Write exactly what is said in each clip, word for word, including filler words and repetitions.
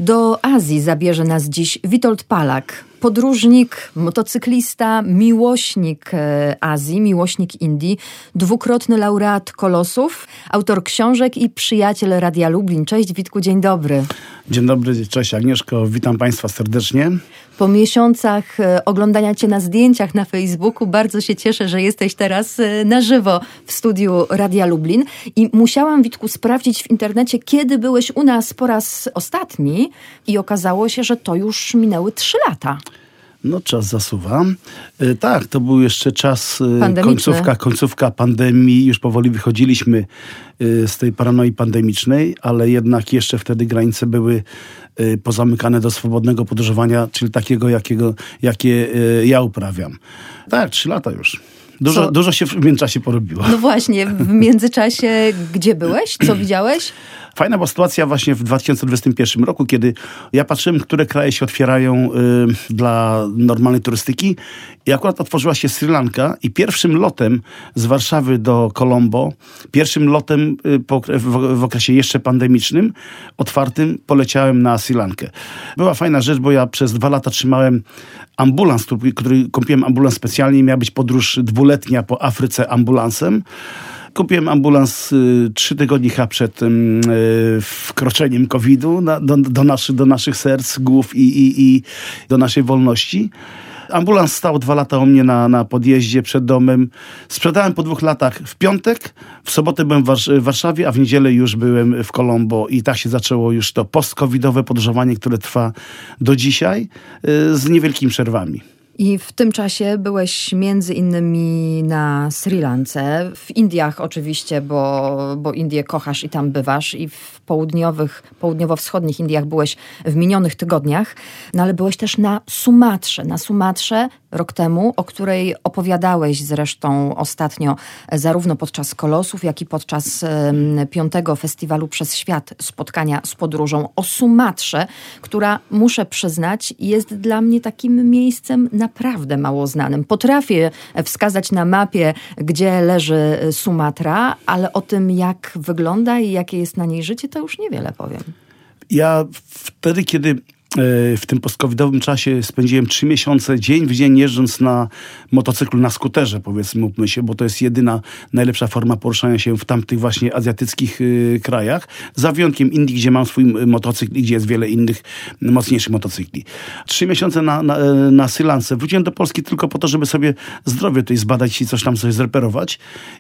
Do Azji zabierze nas dziś Witold Palak. Podróżnik, motocyklista, miłośnik Azji, miłośnik Indii, dwukrotny laureat Kolosów, autor książek i przyjaciel Radia Lublin. Cześć Witku, dzień dobry. Dzień dobry, cześć Agnieszko, witam Państwa serdecznie. Po miesiącach oglądania Cię na zdjęciach na Facebooku bardzo się cieszę, że jesteś teraz na żywo w studiu Radia Lublin. I musiałam, Witku, sprawdzić w internecie, kiedy byłeś u nas po raz ostatni i okazało się, że to już minęły trzy lata. No czas zasuwa. E, tak, to był jeszcze czas e, końcówka, końcówka pandemii. Już powoli wychodziliśmy e, z tej paranoi pandemicznej, ale jednak jeszcze wtedy granice były e, pozamykane do swobodnego podróżowania, czyli takiego, jakiego, jakie e, ja uprawiam. Tak, trzy lata już. Dużo, dużo się w międzyczasie porobiło. No właśnie, w międzyczasie gdzie byłeś? Co widziałeś? Fajna była sytuacja właśnie w dwa tysiące dwudziestym pierwszym roku, kiedy ja patrzyłem, które kraje się otwierają y, dla normalnej turystyki i akurat otworzyła się Sri Lanka i pierwszym lotem z Warszawy do Colombo, pierwszym lotem y, po, w, w okresie jeszcze pandemicznym, otwartym, poleciałem na Sri Lankę. Była fajna rzecz, bo ja przez dwa lata trzymałem ambulans, który, który kupiłem ambulans specjalnie, miała być podróż dwuletnia po Afryce ambulansem. Kupiłem ambulans y, trzy tygodnie chyba przed y, wkroczeniem kowida na, do, do, naszy, do naszych serc, głów i, i, i do naszej wolności. Ambulans stał dwa lata u mnie na, na podjeździe przed domem. Sprzedałem po dwóch latach w piątek, w sobotę byłem w, Wars- w Warszawie, a w niedzielę już byłem w Colombo i tak się zaczęło już to post-covidowe podróżowanie, które trwa do dzisiaj y, z niewielkimi przerwami. I w tym czasie byłeś między innymi na Sri Lance, w Indiach oczywiście, bo, bo Indie kochasz i tam bywasz, i w południowych, południowo-wschodnich Indiach byłeś w minionych tygodniach, no ale byłeś też na Sumatrze, na Sumatrze rok temu, o której opowiadałeś zresztą ostatnio zarówno podczas Kolosów, jak i podczas um, piątego festiwalu Przez Świat spotkania z podróżą o Sumatrze, która, muszę przyznać, jest dla mnie takim miejscem naprawdę mało znanym. Potrafię wskazać na mapie, gdzie leży Sumatra, ale o tym, jak wygląda i jakie jest na niej życie, to już niewiele powiem. Ja wtedy, kiedy w tym post-covidowym czasie spędziłem trzy miesiące dzień w dzień jeżdżąc na motocyklu, na skuterze, powiedzmy, mówmy się, bo to jest jedyna, najlepsza forma poruszania się w tamtych właśnie azjatyckich y, krajach. Za wyjątkiem Indii, gdzie mam swój motocykl i gdzie jest wiele innych mocniejszych motocykli. Trzy miesiące na, na, na Sri Lance. Wróciłem do Polski tylko po to, żeby sobie zdrowie tutaj zbadać i coś tam sobie zreperować.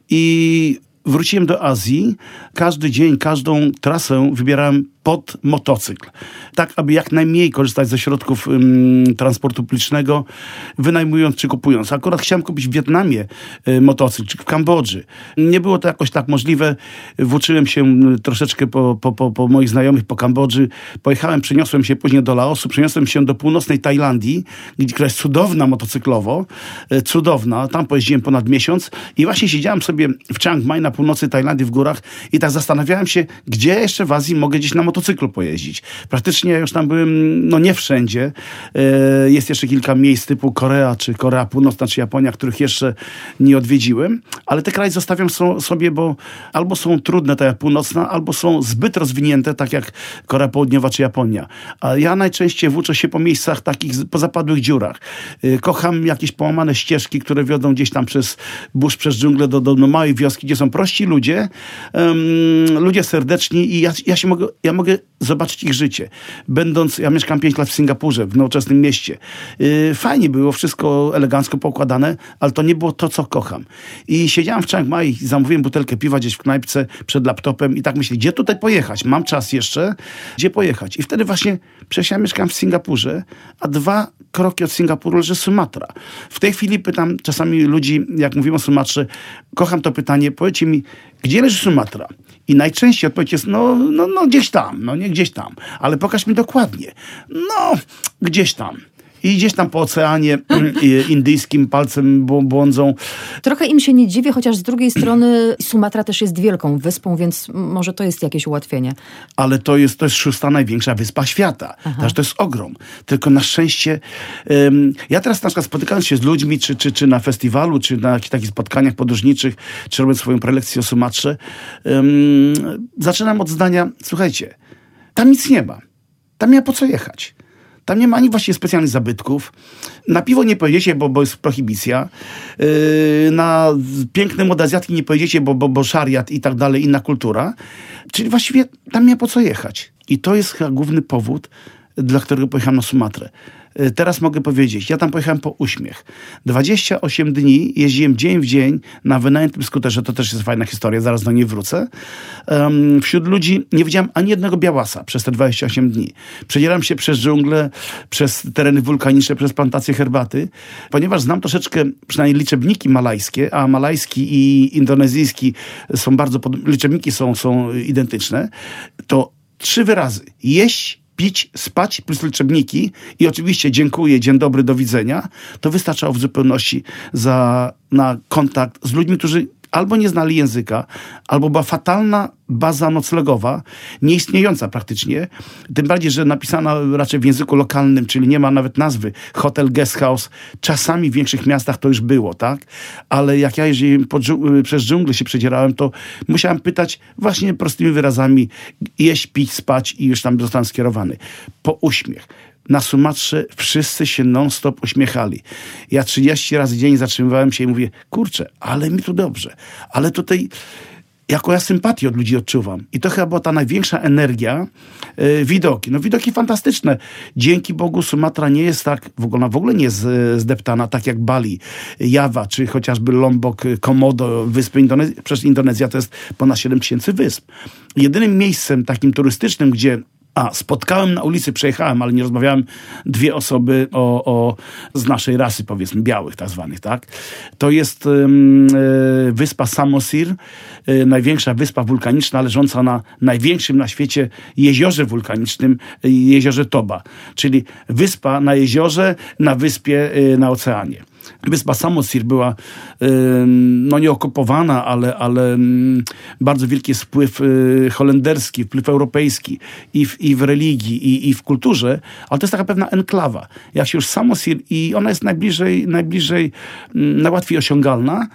I wróciłem do Azji. Każdy dzień, każdą trasę wybierałem pod motocykl. Tak, aby jak najmniej korzystać ze środków ym, transportu publicznego, wynajmując czy kupując. Akurat chciałem kupić w Wietnamie y, motocykl, czy w Kambodży. Nie było to jakoś tak możliwe. Włóczyłem się troszeczkę po, po, po, po moich znajomych po Kambodży. Pojechałem, przeniosłem się później do Laosu, przeniosłem się do północnej Tajlandii, która jest cudowna motocyklowo. Y, cudowna. Tam pojeździłem ponad miesiąc i właśnie siedziałem sobie w Chiang Mai na północy Tajlandii w górach i tak zastanawiałem się, gdzie jeszcze w Azji mogę gdzieś na motocyklu pojeździć. Praktycznie już tam byłem, no nie wszędzie. Jest jeszcze kilka miejsc typu Korea, czy Korea Północna, czy Japonia, których jeszcze nie odwiedziłem, ale te kraje zostawiam sobie, bo albo są trudne, tak jak Północna, albo są zbyt rozwinięte, tak jak Korea Południowa, czy Japonia. A ja najczęściej włóczę się po miejscach takich, po zapadłych dziurach. Kocham jakieś połamane ścieżki, które wiodą gdzieś tam przez burz, przez dżunglę do, do, do małej wioski, gdzie są prości ludzie, um, ludzie serdeczni i ja, ja się mogę, ja mogę zobaczyć ich życie. Będąc, ja mieszkam pięć lat w Singapurze, w nowoczesnym mieście. Yy, fajnie było, wszystko elegancko poukładane, ale to nie było to, co kocham. I siedziałem w Chiang Mai, zamówiłem butelkę piwa gdzieś w knajpce przed laptopem i tak myślę, gdzie tutaj pojechać? Mam czas jeszcze, gdzie pojechać? I wtedy właśnie, przecież ja mieszkam w Singapurze, a dwa kroki od Singapuru leży Sumatra. W tej chwili pytam czasami ludzi, jak mówimy o Sumatrze, kocham to pytanie, powiedzcie mi, gdzie leży Sumatra? I najczęściej odpowiedź jest, no, no, no gdzieś tam, no nie gdzieś tam, ale pokaż mi dokładnie. No, gdzieś tam. I gdzieś tam po oceanie indyjskim palcem błądzą. Trochę im się nie dziwię, chociaż z drugiej strony Sumatra też jest wielką wyspą, więc może to jest jakieś ułatwienie. Ale to jest, to jest szósta największa wyspa świata. Też to jest ogrom. Tylko na szczęście um, ja teraz na przykład spotykając się z ludźmi, czy, czy, czy na festiwalu, czy na jakichś takich spotkaniach podróżniczych, czy robiąc swoją prelekcję o Sumatrze, um, zaczynam od zdania, słuchajcie, tam nic nie ma. tam nie ma po co jechać. Tam nie ma ani właściwie specjalnych zabytków. Na piwo nie pojedziecie, bo, bo jest prohibicja. Yy, na piękne młode Azjatki nie pojedziecie, bo, bo, bo szariat i tak dalej, inna kultura. Czyli właściwie tam nie ma po co jechać. I to jest chyba główny powód, dla którego pojechałem na Sumatrę. Teraz mogę powiedzieć, ja tam pojechałem po uśmiech. dwadzieścia osiem dni jeździłem dzień w dzień na wynajętym skuterze, to też jest fajna historia, zaraz do niej wrócę. Um, wśród ludzi nie widziałem ani jednego białasa przez te dwadzieścia osiem dni. Przedzieram się przez dżunglę, przez tereny wulkaniczne, przez plantacje herbaty, ponieważ znam troszeczkę, przynajmniej liczebniki malajskie, a malajski i indonezyjski są bardzo, pod... liczebniki są, są identyczne, to trzy wyrazy. Jeść, pić, spać plus liczebniki i oczywiście dziękuję, dzień dobry, do widzenia, to wystarczało w zupełności za, na kontakt z ludźmi, którzy albo nie znali języka, albo była fatalna baza noclegowa, nieistniejąca praktycznie, tym bardziej, że napisana raczej w języku lokalnym, czyli nie ma nawet nazwy hotel, guest house. Czasami w większych miastach to już było, tak? Ale jak ja jeździłem po dżu- przez dżunglę się przedzierałem, to musiałem pytać właśnie prostymi wyrazami jeść, pić, spać i już tam zostałem skierowany. Po uśmiech. Na Sumatrze wszyscy się non-stop uśmiechali. Ja trzydzieści razy dziennie zatrzymywałem się i mówię, kurczę, ale mi tu dobrze. Ale tutaj, jako ja sympatię od ludzi odczuwam. I to chyba była ta największa energia. Yy, widoki. No widoki fantastyczne. Dzięki Bogu Sumatra nie jest tak, w ogóle, w ogóle nie jest zdeptana, tak jak Bali, Jawa, czy chociażby Lombok, Komodo, wyspy Indonezji. Przecież Indonezja to jest ponad siedem tysięcy wysp. Jedynym miejscem takim turystycznym, gdzie A, spotkałem na ulicy, przejechałem, ale nie rozmawiałem dwie osoby o, o, z naszej rasy, powiedzmy, białych tak zwanych, tak? To jest um, y, wyspa Samosir, y, największa wyspa wulkaniczna, leżąca na największym na świecie jeziorze wulkanicznym, y, jeziorze Toba. Czyli wyspa na jeziorze, na wyspie, y, na oceanie. Wyspa Samosir była y, no nie okupowana, ale, ale y, bardzo wielki jest wpływ y, holenderski, wpływ europejski i w, i w religii, i, i w kulturze, ale to jest taka pewna enklawa. Jak się już Samosir i ona jest najbliżej, najbliżej y, najłatwiej osiągalna,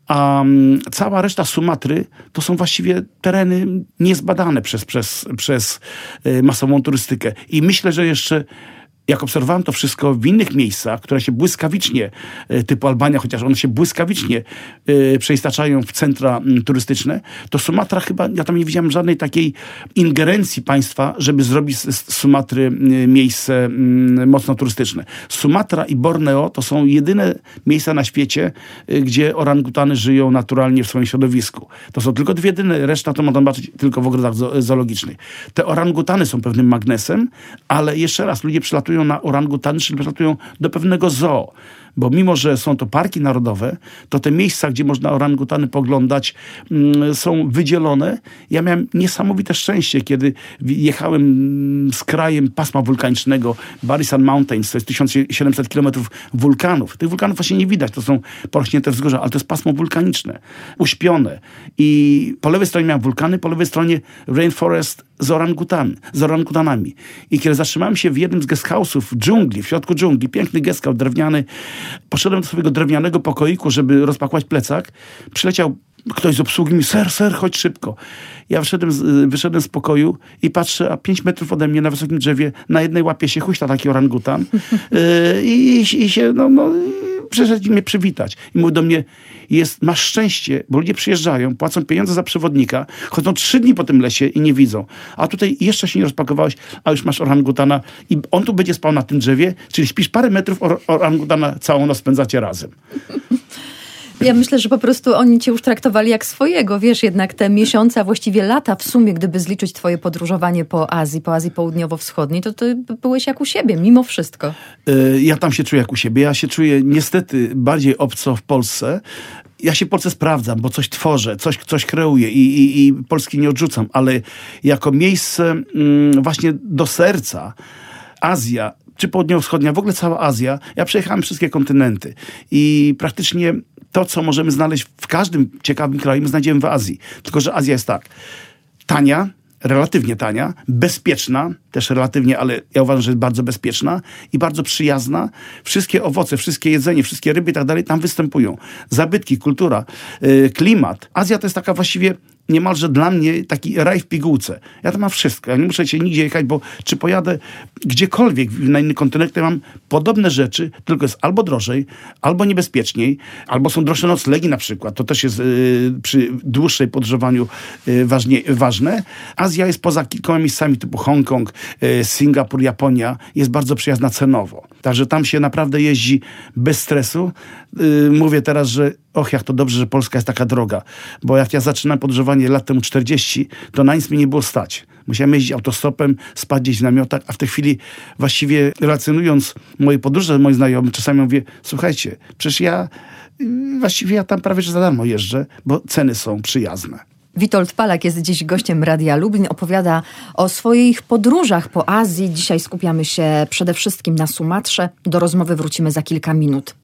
a um, cała reszta Sumatry to są właściwie tereny niezbadane przez, przez, przez y, masową turystykę. I myślę, że jeszcze jak obserwowałem to wszystko w innych miejscach, które się błyskawicznie, typu Albania, chociaż one się błyskawicznie y, przeistaczają w centra y, turystyczne, to Sumatra chyba, ja tam nie widziałem żadnej takiej ingerencji państwa, żeby zrobić z, z Sumatry y, miejsce y, mocno turystyczne. Sumatra i Borneo to są jedyne miejsca na świecie, y, gdzie orangutany żyją naturalnie w swoim środowisku. To są tylko dwie jedyne, reszta to można zobaczyć tylko w ogrodach zo- zoologicznych. Te orangutany są pewnym magnesem, ale jeszcze raz, ludzie przylatują na orangutany, czyli przylatują do pewnego zoo. Bo mimo, że są to parki narodowe, to te miejsca, gdzie można orangutany poglądać, mm, są wydzielone. Ja miałem niesamowite szczęście, kiedy jechałem z krajem pasma wulkanicznego Barisan Mountains, to jest tysiąc siedemset kilometrów wulkanów. Tych wulkanów właśnie nie widać, to są porośnięte wzgórza, ale to jest pasmo wulkaniczne, uśpione. I po lewej stronie miałem wulkany, po lewej stronie rainforest z orangutami, z orangutanami. I kiedy zatrzymałem się w jednym z guest house'ów w dżungli, w środku dżungli, piękny guest house, drewniany, poszedłem do swojego drewnianego pokoiku, żeby rozpakować plecak. Przyleciał ktoś z obsługi mi, ser, ser, chodź szybko. Ja wyszedłem z, wyszedłem z pokoju i patrzę, a pięć metrów ode mnie na wysokim drzewie, na jednej łapie się huśta taki orangutan yy, i, i się, no, no przyszedł mnie przywitać. I mówi do mnie, jest, masz szczęście, bo ludzie przyjeżdżają, płacą pieniądze za przewodnika, chodzą trzy dni po tym lesie i nie widzą. A tutaj jeszcze się nie rozpakowałeś, a już masz orangutana i on tu będzie spał na tym drzewie, czyli śpisz parę metrów, or- orangutana całą noc spędzacie razem. Ja myślę, że po prostu oni cię już traktowali jak swojego. Wiesz, jednak te miesiące, a właściwie lata w sumie, gdyby zliczyć twoje podróżowanie po Azji, po Azji Południowo-Wschodniej, to ty byłeś jak u siebie, mimo wszystko. Ja tam się czuję jak u siebie. Ja się czuję niestety bardziej obco w Polsce. Ja się w Polsce sprawdzam, bo coś tworzę, coś, coś kreuję i, i, i Polski nie odrzucam, ale jako miejsce mm, właśnie do serca Azja, czy południowo-wschodnia, w ogóle cała Azja, ja przejechałem wszystkie kontynenty i praktycznie to, co możemy znaleźć w każdym ciekawym kraju, my znajdziemy w Azji. Tylko że Azja jest tak, tania, relatywnie tania, bezpieczna, też relatywnie, ale ja uważam, że jest bardzo bezpieczna i bardzo przyjazna. Wszystkie owoce, wszystkie jedzenie, wszystkie ryby i tak dalej tam występują. Zabytki, kultura, yy, klimat. Azja to jest taka właściwie niemalże dla mnie taki raj w pigułce. Ja tam mam wszystko. Ja nie muszę się nigdzie jechać, bo czy pojadę gdziekolwiek na inny kontynent, to ja mam podobne rzeczy, tylko jest albo drożej, albo niebezpieczniej, albo są droższe noclegi na przykład. To też jest yy, przy dłuższej podróżowaniu yy, ważnie, ważne. Azja jest poza kilkoma miejscami typu Hongkong, yy, Singapur, Japonia. Jest bardzo przyjazna cenowo. Także tam się naprawdę jeździ bez stresu. Yy, mówię teraz, że och, jak to dobrze, że Polska jest taka droga. Bo jak ja zaczynałem podróżowanie lat temu czterdzieści, to na nic mi nie było stać. Musiałem jeździć autostopem, spać gdzieś w namiotach, a w tej chwili właściwie relacjonując moje podróże, moi znajomi, czasami mówię, słuchajcie, przecież ja właściwie ja tam prawie że za darmo jeżdżę, bo ceny są przyjazne. Witold Palak jest dziś gościem Radia Lublin, opowiada o swoich podróżach po Azji. Dzisiaj skupiamy się przede wszystkim na Sumatrze. Do rozmowy wrócimy za kilka minut.